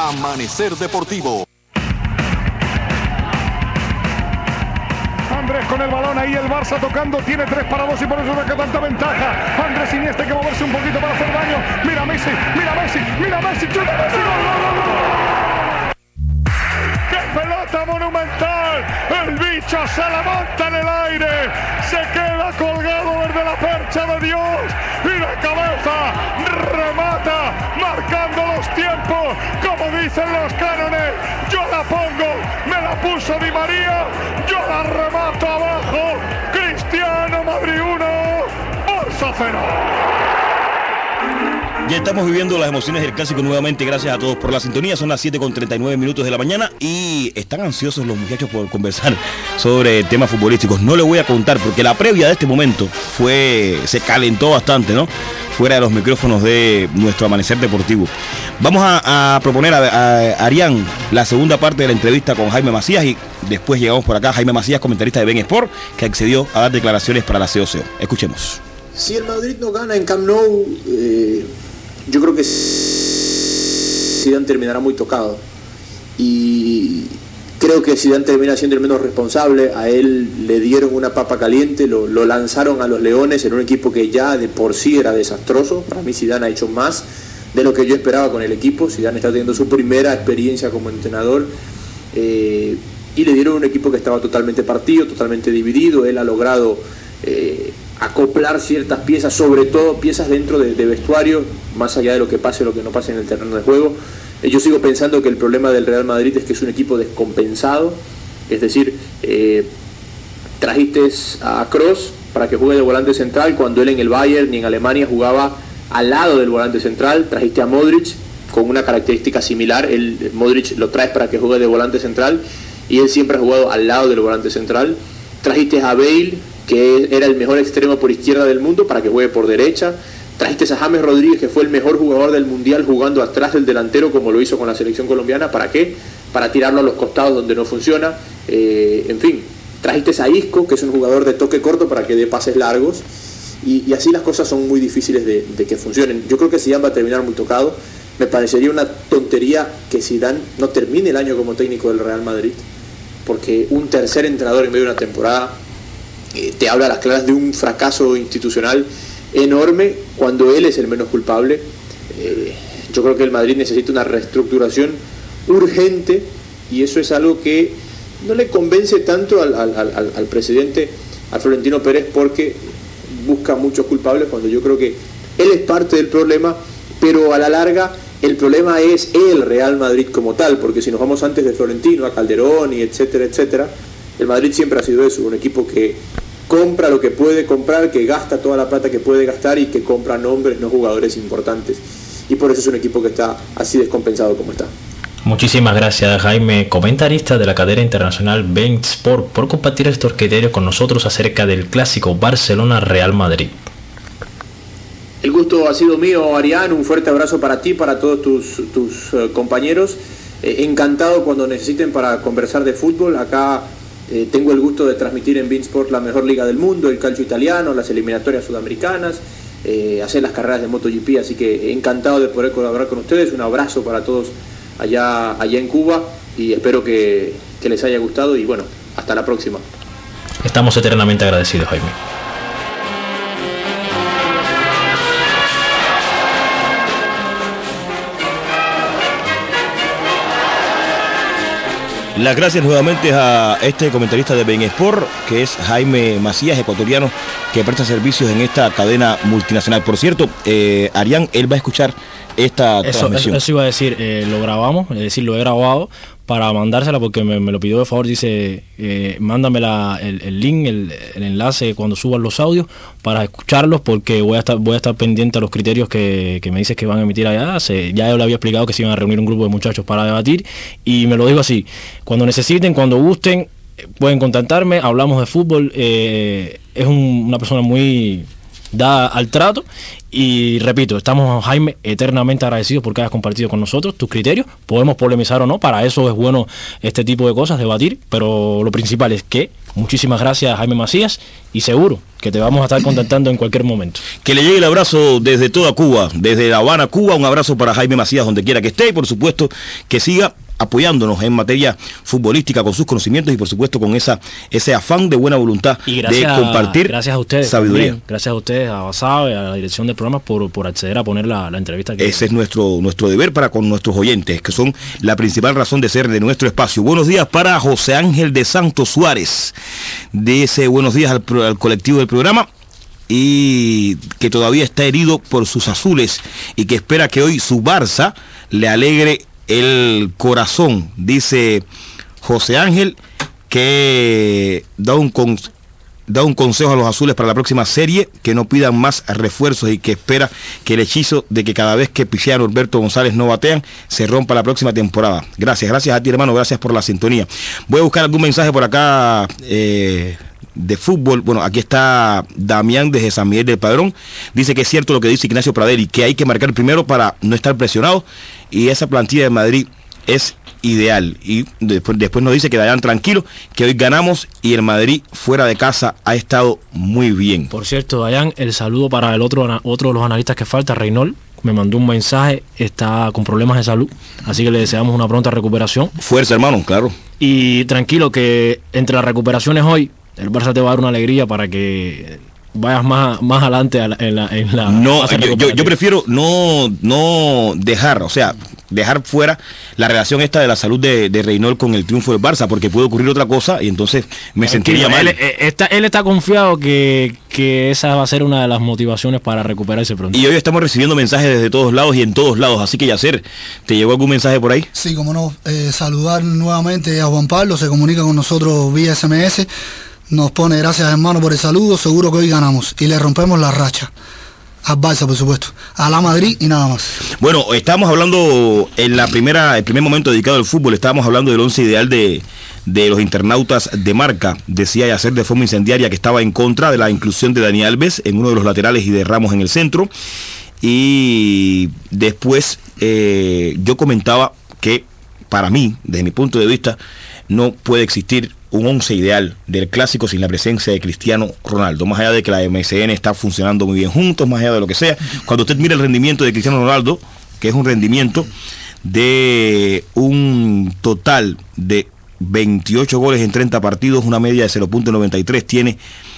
Amanecer Deportivo. Andrés con el balón, ahí el Barça tocando, tiene 3-2 y por eso saca tanta ventaja. Andrés Iniesta hay que moverse un poquito para hacer daño. Mira Messi, chuta Messi, gol. ¡Qué pelota monumental! El bicho se la monta en el aire, se queda colgado desde la percha de Dios y de cabeza remata, marcando los tiempos, como dicen los cánones. Yo la pongo, me la puso Di María, yo la remato abajo. Cristiano, Madrid 1, Barça 0. Ya estamos viviendo las emociones del clásico nuevamente. Gracias a todos por la sintonía. Son las 7:39 de la mañana y están ansiosos los muchachos por conversar sobre temas futbolísticos. No les voy a contar porque la previa de este momento se calentó bastante, ¿no? Fuera de los micrófonos de nuestro Amanecer Deportivo. Vamos a proponer a Arián la segunda parte de la entrevista con Jaime Macías y después llegamos por acá. Jaime Macías, comentarista de Ben Sport, que accedió a dar declaraciones para la COCO. Escuchemos. Si el Madrid no gana en Camp Nou, yo creo que Zidane terminará muy tocado. Y creo que Zidane termina siendo el menos responsable. A él le dieron una papa caliente, lo lanzaron a los Leones en un equipo que ya de por sí era desastroso. Para mí Zidane ha hecho más de lo que yo esperaba con el equipo. Zidane está teniendo su primera experiencia como entrenador. Y le dieron un equipo que estaba totalmente partido, totalmente dividido. Él ha logrado acoplar ciertas piezas, sobre todo piezas dentro de vestuario, más allá de lo que pase o lo que no pase en el terreno de juego. Yo sigo pensando que el problema del Real Madrid es que es un equipo descompensado, es decir, trajiste a Kroos para que juegue de volante central cuando él en el Bayern y en Alemania jugaba al lado del volante central. Trajiste a Modric con una característica similar, Modric lo traes para que juegue de volante central y él siempre ha jugado al lado del volante central. Trajiste a Bale, que era el mejor extremo por izquierda del mundo, para que juegue por derecha. Trajiste a James Rodríguez, que fue el mejor jugador del Mundial jugando atrás del delantero, como lo hizo con la selección colombiana. ¿Para qué? Para tirarlo a los costados donde no funciona. En fin, trajiste a Isco, que es un jugador de toque corto para que dé pases largos. Y así las cosas son muy difíciles de que funcionen. Yo creo que Zidane va a terminar muy tocado. Me parecería una tontería que Zidane no termine el año como técnico del Real Madrid, porque un tercer entrenador en medio de una temporada te habla a las claras de un fracaso institucional enorme cuando él es el menos culpable. Yo creo que el Madrid necesita una reestructuración urgente y eso es algo que no le convence tanto al presidente, a Florentino Pérez, porque busca muchos culpables cuando yo creo que él es parte del problema, pero a la larga el problema es el Real Madrid como tal, porque si nos vamos antes de Florentino, a Calderón y etcétera, etcétera, el Madrid siempre ha sido eso, un equipo que compra lo que puede comprar, que gasta toda la plata que puede gastar y que compra nombres, no jugadores importantes. Y por eso es un equipo que está así descompensado como está. Muchísimas gracias, Jaime, comentarista de la cadena internacional Ben Sport, por compartir estos criterios con nosotros acerca del clásico Barcelona-Real Madrid. El gusto ha sido mío, Arián. Un fuerte abrazo para ti, para todos tus compañeros. Encantado cuando necesiten para conversar de fútbol. Acá tengo el gusto de transmitir en Ben Sport la mejor liga del mundo, el calcio italiano, las eliminatorias sudamericanas, hacer las carreras de MotoGP, así que encantado de poder colaborar con ustedes. Un abrazo para todos allá en Cuba y espero que les haya gustado y bueno, hasta la próxima. Estamos eternamente agradecidos, Jaime. Las gracias nuevamente a este comentarista de Ben Sport, que es Jaime Macías, ecuatoriano, que presta servicios en esta cadena multinacional. Por cierto, Arián, él va a escuchar esta transmisión. Eso iba a decir, lo grabamos, es decir, lo he grabado para mandársela porque me lo pidió de favor. Dice, mándame el link, el enlace cuando suban los audios para escucharlos, porque voy a estar pendiente a los criterios que me dices que van a emitir allá. Ya yo le había explicado que se iban a reunir un grupo de muchachos para debatir y me lo digo así: cuando necesiten, cuando gusten, pueden contactarme, hablamos de fútbol. Es una persona muy dada al trato. Y repito, estamos, Jaime, eternamente agradecidos porque hayas compartido con nosotros tus criterios. Podemos polemizar o no, para eso es bueno este tipo de cosas, debatir, pero lo principal es que Muchísimas gracias, Jaime Macías, y seguro que te vamos a estar contactando en cualquier momento. Que le llegue el abrazo desde toda Cuba, desde La Habana, Cuba, un abrazo para Jaime Macías donde quiera que esté, y por supuesto que siga apoyándonos en materia futbolística con sus conocimientos y por supuesto con ese afán de buena voluntad de compartir gracias a ustedes sabiduría. También, gracias a ustedes, a Basabe, a la dirección del programa por acceder a poner la entrevista. Ese es nuestro deber para con nuestros oyentes, que son la principal razón de ser de nuestro espacio. Buenos días para José Ángel de Santos Suárez. Dice buenos días al colectivo del programa, y que todavía está herido por sus azules y que espera que hoy su Barça le alegre el corazón. Dice José Ángel que da un consejo a los azules para la próxima serie, que no pidan más refuerzos y que espera que el hechizo de que cada vez que Pichea Norberto González no batean se rompa la próxima temporada. Gracias a ti, hermano, gracias por la sintonía. Voy a buscar algún mensaje por acá de fútbol. Bueno, aquí está Damián desde San Miguel del Padrón. Dice que es cierto lo que dice Ignacio Pradel y que hay que marcar primero para no estar presionado, y esa plantilla de Madrid es ideal. Y después nos dice que vayan tranquilos, que hoy ganamos y el Madrid fuera de casa ha estado muy bien. Por cierto, Dayan, el saludo para el otro de los analistas que falta, Reynol. Me mandó un mensaje, está con problemas de salud, así que le deseamos una pronta recuperación. Fuerza, hermano, claro. Y tranquilo, que entre las recuperaciones hoy el Barça te va a dar una alegría para que vayas más adelante en la no, yo prefiero no dejar, o sea, dejar fuera la relación esta de la salud de Reynol con el triunfo del Barça, porque puede ocurrir otra cosa y entonces me sentiría mal. Él está confiado que esa va a ser una de las motivaciones para recuperarse pronto. Y hoy estamos recibiendo mensajes desde todos lados y en todos lados, así que Yacer, ¿te llegó algún mensaje por ahí? Sí, como no, saludar nuevamente a Juan Pablo, se comunica con nosotros vía SMS. Nos pone gracias, hermano, por el saludo. Seguro que hoy ganamos y le rompemos la racha al Barça, por supuesto, a la Madrid y nada más. Bueno, estábamos hablando en el primer momento dedicado al fútbol, estábamos hablando del 11 ideal de los internautas de Marca. Decía Yacer de forma incendiaria que estaba en contra de la inclusión de Dani Alves en uno de los laterales y de Ramos en el centro. Y después yo comentaba que para mí, desde mi punto de vista, no puede existir un 11 ideal del clásico sin la presencia de Cristiano Ronaldo, más allá de que la MSN está funcionando muy bien juntos, más allá de lo que sea. Cuando usted mira el rendimiento de Cristiano Ronaldo, que es un rendimiento de un total de 28 goles en 30 partidos, una media de 0.93, tiene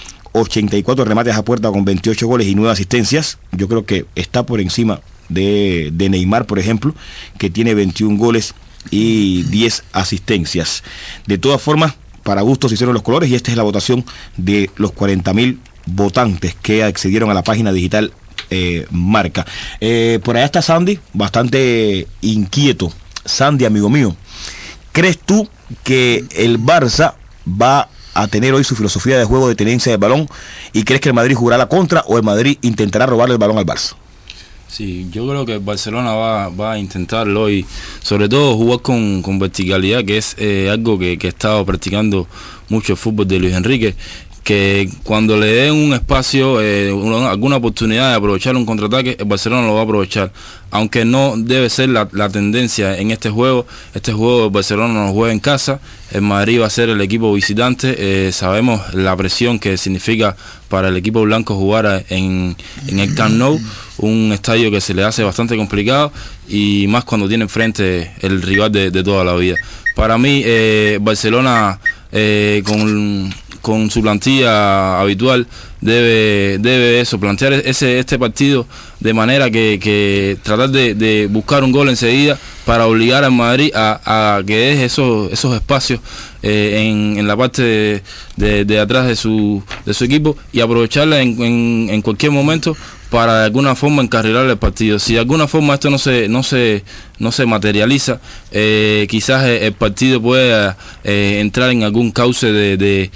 84 remates a puerta con 28 goles y 9 asistencias. Yo creo que está por encima de Neymar, por ejemplo, que tiene 21 goles y 10 asistencias. De todas formas, para gustos se hicieron los colores, y esta es la votación de los 40.000 votantes que accedieron a la página digital Marca. Por allá está Sandy, bastante inquieto. Sandy, amigo mío, ¿crees tú que el Barça va a tener hoy su filosofía de juego de tenencia del balón, y crees que el Madrid jugará la contra o el Madrid intentará robarle el balón al Barça? Sí, yo creo que el Barcelona va a intentarlo y sobre todo jugar con verticalidad, que es algo que ha estado practicando mucho el fútbol de Luis Enrique, que cuando le den un espacio, alguna oportunidad de aprovechar un contraataque, el Barcelona lo va a aprovechar, aunque no debe ser la tendencia en este juego. Este juego el Barcelona no juega en casa, el Madrid va a ser el equipo visitante. Sabemos la presión que significa para el equipo blanco jugar en el Camp Nou, un estadio que se le hace bastante complicado, y más cuando tiene enfrente el rival de toda la vida. Para mí, Barcelona con su plantilla habitual debe eso, plantear este partido de manera que tratar de buscar un gol enseguida para obligar al Madrid a que deje esos espacios en la parte de atrás de su equipo, y aprovecharla en cualquier momento para de alguna forma encarrilar el partido. Si de alguna forma esto no se materializa, quizás el partido pueda entrar en algún cauce de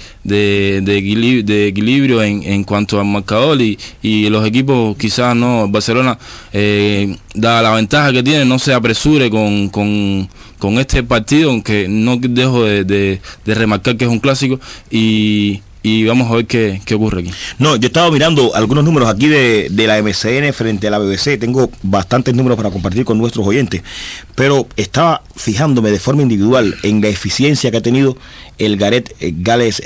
equilibrio en cuanto al marcador, y los equipos quizás no, Barcelona, dada la ventaja que tiene, no se apresure con este partido, aunque no dejo de remarcar que es un clásico, y y vamos a ver qué ocurre aquí. No, yo estaba mirando algunos números aquí de la MCN frente a la BBC. Tengo bastantes números para compartir con nuestros oyentes, pero estaba fijándome de forma individual en la eficiencia que ha tenido el galés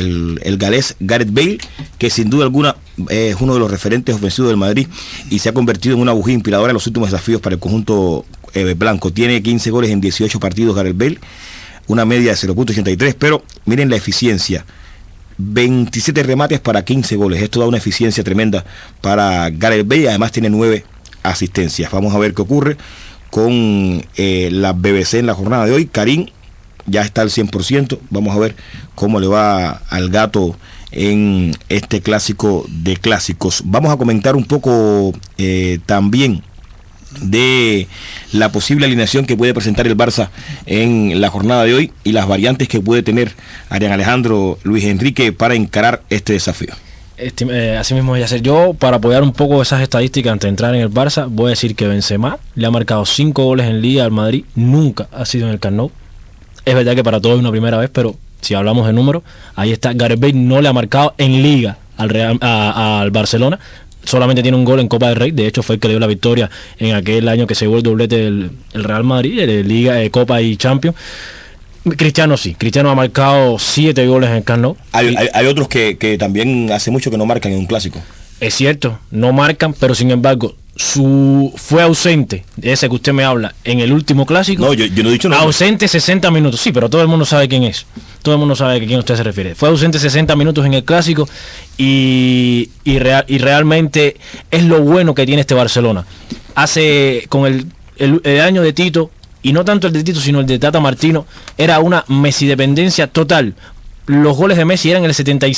Gareth Bale, que sin duda alguna es uno de los referentes ofensivos del Madrid y se ha convertido en una bujía inspiradora en los últimos desafíos para el conjunto blanco. Tiene 15 goles en 18 partidos Gareth Bale, una media de 0.83, pero miren la eficiencia. 27 remates para 15 goles. Esto da una eficiencia tremenda para Gareth Bale. Además tiene 9 asistencias. Vamos a ver qué ocurre con la BBC en la jornada de hoy. Karim ya está al 100%. Vamos a ver cómo le va al gato en este clásico de clásicos. Vamos a comentar un poco también de la posible alineación que puede presentar el Barça en la jornada de hoy y las variantes que puede tener Arián Alejandro Luis Enrique para encarar este desafío. Así mismo voy a hacer yo, para apoyar un poco esas estadísticas antes de entrar en el Barça. Voy a decir que Benzema le ha marcado 5 goles en Liga al Madrid, nunca ha sido en el Camp Nou. Es verdad que para todos es una primera vez, pero si hablamos de números, ahí está. Gareth Bale no le ha marcado en Liga al Barcelona. Solamente tiene un gol en Copa del Rey. De hecho fue el que le dio la victoria en aquel año que se llevó el doblete del Real Madrid, de Liga, Copa y Champions. Cristiano sí, Cristiano ha marcado 7 goles en el Camp Nou. Hay otros que también hace mucho que no marcan en un clásico. Es cierto, no marcan, pero sin embargo fue ausente, de ese que usted me habla, en el último clásico. No, yo no he dicho nada. Ausente 60 minutos, sí, pero todo el mundo sabe quién es. Todo el mundo sabe a quién usted se refiere. Fue ausente 60 minutos en el clásico y realmente es lo bueno que tiene este Barcelona. Hace con el año de Tito, y no tanto el de Tito, sino el de Tata Martino, era una Messi dependencia total. Los goles de Messi eran el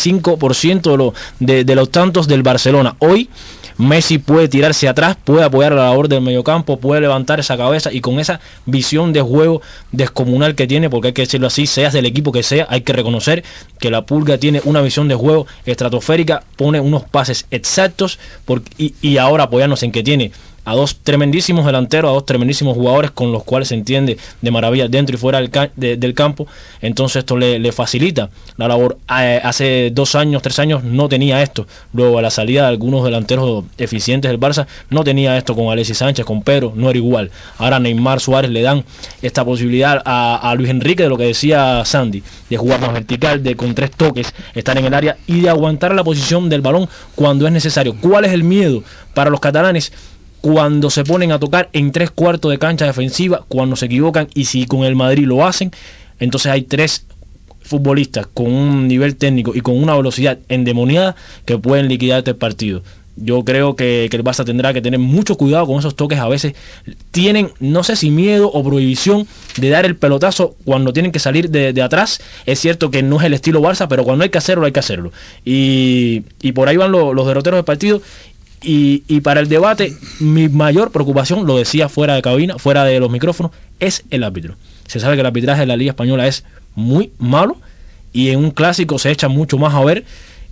75% de los tantos del Barcelona. Hoy Messi puede tirarse atrás, puede apoyar a la labor del mediocampo, puede levantar esa cabeza, y con esa visión de juego descomunal que tiene, porque hay que decirlo así, seas del equipo que sea, hay que reconocer que la Pulga tiene una visión de juego estratosférica, pone unos pases exactos, y ahora apoyarnos en que tiene a dos tremendísimos delanteros, a dos tremendísimos jugadores con los cuales se entiende de maravilla dentro y fuera del campo. Entonces esto le facilita la labor. Hace 2 años, 3 años no tenía esto. Luego a la salida de algunos delanteros eficientes del Barça, no tenía esto con Alexis Sánchez, con Pedro, no era igual. Ahora Neymar, Suárez le dan esta posibilidad a Luis Enrique, de lo que decía Sandy, de jugar más vertical, de con 3 toques estar en el área y de aguantar la posición del balón cuando es necesario. ¿Cuál es el miedo para los catalanes? Cuando se ponen a tocar en 3/4 de cancha defensiva, cuando se equivocan, y si con el Madrid lo hacen, entonces hay 3 futbolistas con un nivel técnico y con una velocidad endemoniada que pueden liquidar el partido. Yo creo que el Barça tendrá que tener mucho cuidado con esos toques. A veces tienen, no sé si miedo o prohibición de dar el pelotazo cuando tienen que salir de atrás. Es cierto que no es el estilo Barça, pero cuando hay que hacerlo, hay que hacerlo. Y por ahí van los derroteros del partido. Y para el debate, mi mayor preocupación, lo decía fuera de cabina, fuera de los micrófonos, es el árbitro. Se sabe que el arbitraje de la Liga Española es muy malo, y en un clásico se echa mucho más a ver,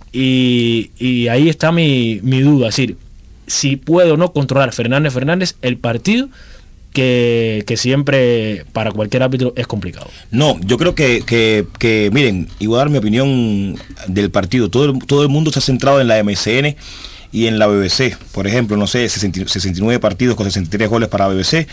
y ahí está mi duda, es decir, si puede o no controlar Fernández el partido, que siempre para cualquier árbitro es complicado. No, yo creo que miren, y voy a dar mi opinión del partido. Todo el mundo se ha centrado en la MCN y en la BBC. Por ejemplo, no sé, 69 partidos con 63 goles para la BBC,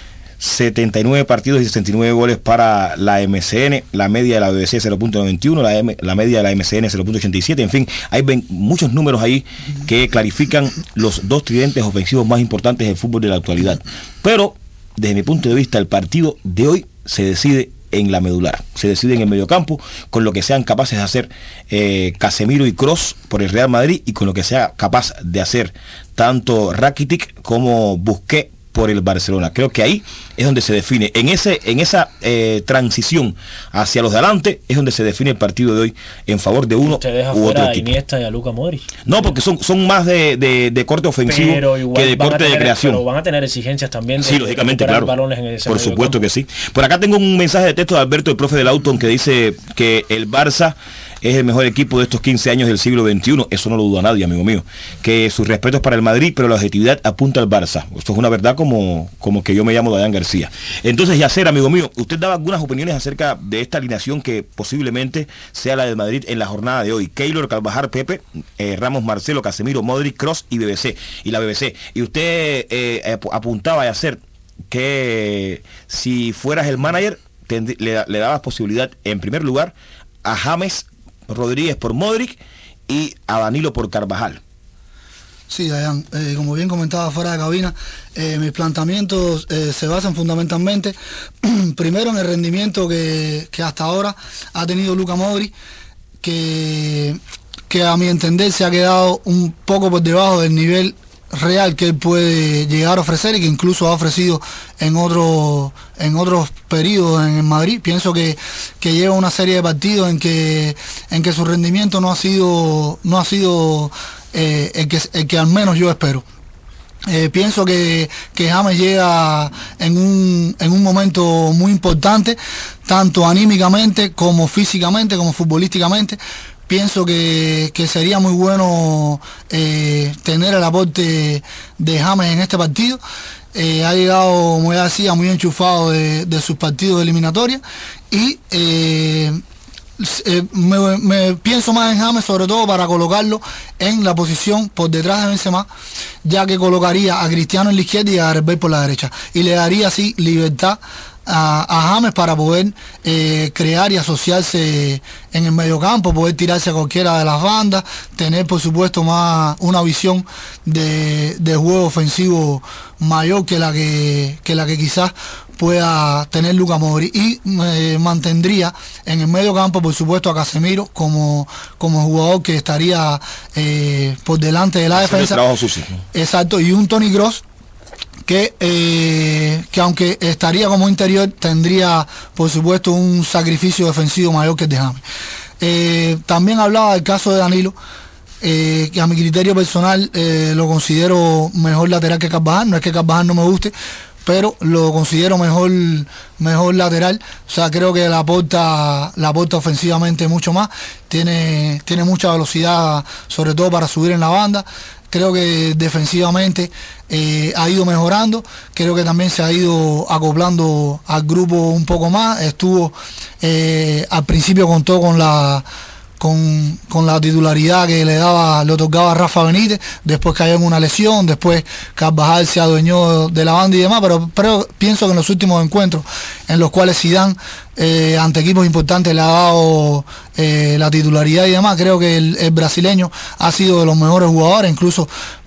79 partidos y 69 goles para la MCN, la media de la BBC 0.91, la media de la MCN 0.87, en fin, hay muchos números ahí que clarifican los 2 tridentes ofensivos más importantes del fútbol de la actualidad. Pero, desde mi punto de vista, el partido de hoy se decide en la medular, se decide en el mediocampo, con lo que sean capaces de hacer Casemiro y Kroos por el Real Madrid, y con lo que sea capaz de hacer tanto Rakitic como Busquets por el Barcelona. Creo que ahí es donde se define, en esa transición hacia los de adelante, es donde se define el partido de hoy en favor de uno u otro equipo. A Iniesta y a Luka Modric. No, porque son más de corte ofensivo que de corte de creación. Pero van a tener exigencias también. Sí, lógicamente, claro. Balones en ese por supuesto que sí. Por acá tengo un mensaje de texto de Alberto, el profe del Auton, que dice que el Barça es el mejor equipo de estos 15 años del siglo XXI. Eso no lo duda nadie, amigo mío. Que sus respetos para el Madrid, pero la objetividad apunta al Barça. Esto es una verdad como que yo me llamo Dayan García. Entonces, Yacer, amigo mío, usted daba algunas opiniones acerca de esta alineación que posiblemente sea la del Madrid en la jornada de hoy. Keylor, Carvajal, Pepe, Ramos, Marcelo, Casemiro, Modric, Kroos y BBC. Y la BBC. Y usted apuntaba, Yacer, que si fueras el manager, le dabas posibilidad, en primer lugar, a James Rodríguez por Modric y a Danilo por Carvajal. Sí, Dayan, como bien comentaba fuera de cabina, mis planteamientos se basan fundamentalmente primero en el rendimiento que hasta ahora ha tenido Luka Modric, que a mi entender se ha quedado un poco por debajo del nivel real que él puede llegar a ofrecer y que incluso ha ofrecido en otros periodos en el Madrid. Pienso que lleva una serie de partidos en que su rendimiento no ha sido el que al menos yo espero. Pienso que James llega en un momento muy importante, tanto anímicamente como físicamente, como futbolísticamente. Pienso que sería muy bueno tener el aporte de James en este partido. Ha llegado, como ya decía, muy enchufado de sus partidos de eliminatoria y me pienso más en James, sobre todo para colocarlo en la posición por detrás de Benzema, ya que colocaría a Cristiano en la izquierda y a Gareth Bale por la derecha, y le daría así libertad a James para poder crear y asociarse en el mediocampo, poder tirarse a cualquiera de las bandas, tener por supuesto más una visión de juego ofensivo mayor que la que quizás pueda tener Luka Modric, y mantendría en el medio campo por supuesto a Casemiro como jugador que estaría por delante de la defensa. Exacto, y un Toni Kroos que aunque estaría como interior, tendría por supuesto un sacrificio defensivo mayor que el de James. También hablaba del caso de Danilo, que a mi criterio personal lo considero mejor lateral que Carvajal. No es que Carvajal no me guste, pero lo considero mejor lateral. O sea, creo que la aporta ofensivamente mucho más, tiene mucha velocidad, sobre todo para subir en la banda. Creo que defensivamente ha ido mejorando, creo que también se ha ido acoplando al grupo un poco más. Estuvo al principio contó con la titularidad que le otorgaba Rafa Benítez, después cayó en una lesión, después Carvajal se adueñó de la banda y demás, pero pienso que en los últimos encuentros en los cuales Zidane ante equipos importantes le ha dado la titularidad y demás, creo que el brasileño ha sido de los mejores jugadores. Incluso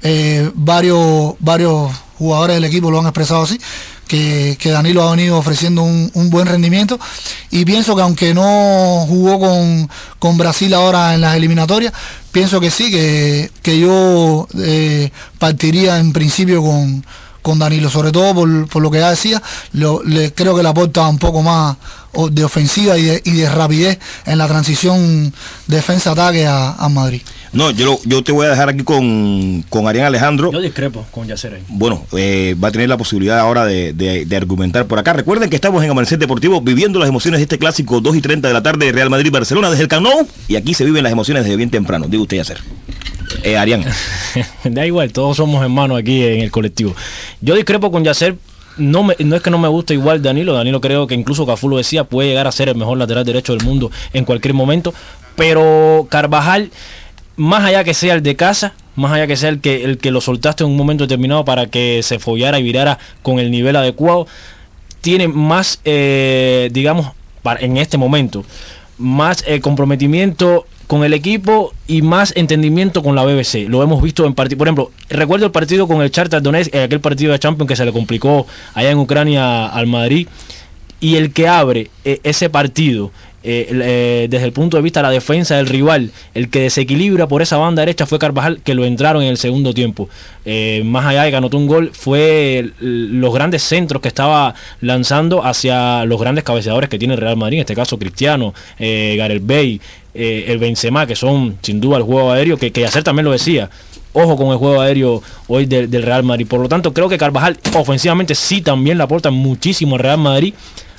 varios jugadores del equipo lo han expresado así, que Danilo ha venido ofreciendo un buen rendimiento, y pienso que aunque no jugó con Brasil ahora en las eliminatorias, pienso que sí, que yo partiría en principio con Danilo, sobre todo por lo que ya decía. Creo que le aporta un poco más de ofensiva y de rapidez en la transición defensa-ataque a Madrid. No, yo te voy a dejar aquí con Arián Alejandro. Yo discrepo con Yacer ahí. Bueno, va a tener la posibilidad ahora de argumentar por acá. Recuerden que estamos en Amanecer Deportivo viviendo las emociones de este clásico 2:30 de la tarde de Real Madrid-Barcelona desde el Camp Nou, y aquí se viven las emociones desde bien temprano. Digo usted, Yacer. Arián. Da igual, todos somos hermanos aquí en el colectivo. Yo discrepo con Yacer. No es que no me guste igual Danilo creo que incluso Cafú lo decía, puede llegar a ser el mejor lateral derecho del mundo en cualquier momento, pero Carvajal, más allá que sea el de casa, más allá que sea el que lo soltaste en un momento determinado para que se follara y virara con el nivel adecuado, tiene más, digamos, en este momento, más comprometimiento con el equipo y más entendimiento con la BBC. Lo hemos visto en partido. Por ejemplo, recuerdo el partido con el Shakhtar Donetsk, aquel partido de Champions que se le complicó allá en Ucrania al Madrid, y el que abre ese partido desde el punto de vista de la defensa del rival, el que desequilibra por esa banda derecha fue Carvajal, que lo entraron en el segundo tiempo. Más allá de que anotó un gol, fue los grandes centros que estaba lanzando hacia los grandes cabeceadores que tiene el Real Madrid, en este caso Cristiano, Gareth Bale, el Benzema, que son sin duda el juego aéreo, que Yacer también lo decía. Ojo con el juego aéreo hoy del Real Madrid. Por lo tanto, creo que Carvajal ofensivamente sí también le aporta muchísimo al Real Madrid.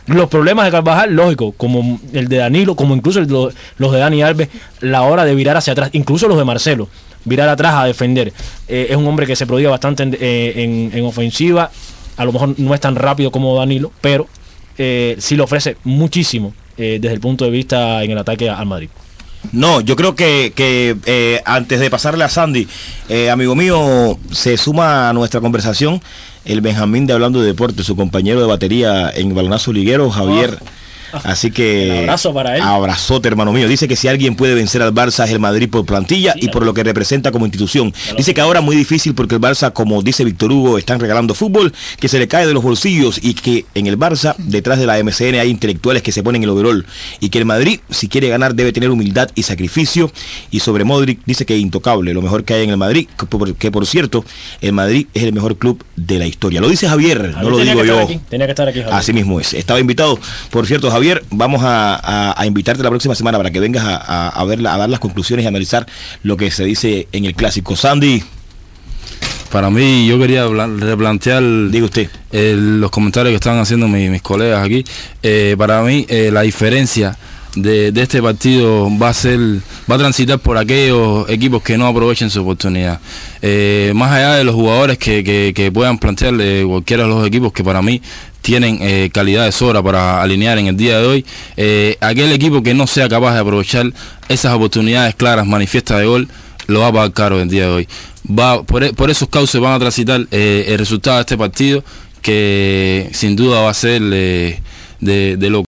Los problemas de Carvajal, lógico, como el de Danilo, como incluso los de Dani Alves, la hora de virar hacia atrás, incluso los de Marcelo, virar atrás a defender. Es un hombre que se prodiga bastante en ofensiva, a lo mejor no es tan rápido como Danilo, pero sí le ofrece muchísimo desde el punto de vista en el ataque al Madrid. No, yo creo que antes de pasarle a Sandy, amigo mío, se suma a nuestra conversación el Benjamín de Hablando de Deporte, su compañero de batería en Balonazo Liguero, Javier. Así que un abrazo para él. Abrazote, hermano mío. Dice que si alguien puede vencer al Barça es el Madrid por plantilla y por lo que representa como institución. Dice que ahora muy difícil porque el Barça, como dice Víctor Hugo, están regalando fútbol que se le cae de los bolsillos y que en el Barça, detrás de la MCN, hay intelectuales que se ponen el overall y que el Madrid, si quiere ganar, debe tener humildad y sacrificio. Y sobre Modric, dice que intocable, lo mejor que hay en el Madrid, que por cierto, el Madrid es el mejor club de la historia. Lo dice Javier, no lo digo yo. Tenía que estar aquí, Javier. Así mismo es. Estaba invitado, por cierto, Javier. Vamos a invitarte la próxima semana para que vengas a dar las conclusiones y analizar lo que se dice en el clásico. Sandy. Para mí, yo quería replantear, diga usted, los comentarios que estaban haciendo mis colegas aquí. Para mí, la diferencia de este partido va a transitar por aquellos equipos que no aprovechen su oportunidad. Más allá de los jugadores que puedan plantearle cualquiera de los equipos que para mí tienen calidad de sobra para alinear en el día de hoy, aquel equipo que no sea capaz de aprovechar esas oportunidades claras, manifiestas de gol, lo va a pagar caro el día de hoy. Por esos cauces van a transitar el resultado de este partido, que sin duda va a ser de loco.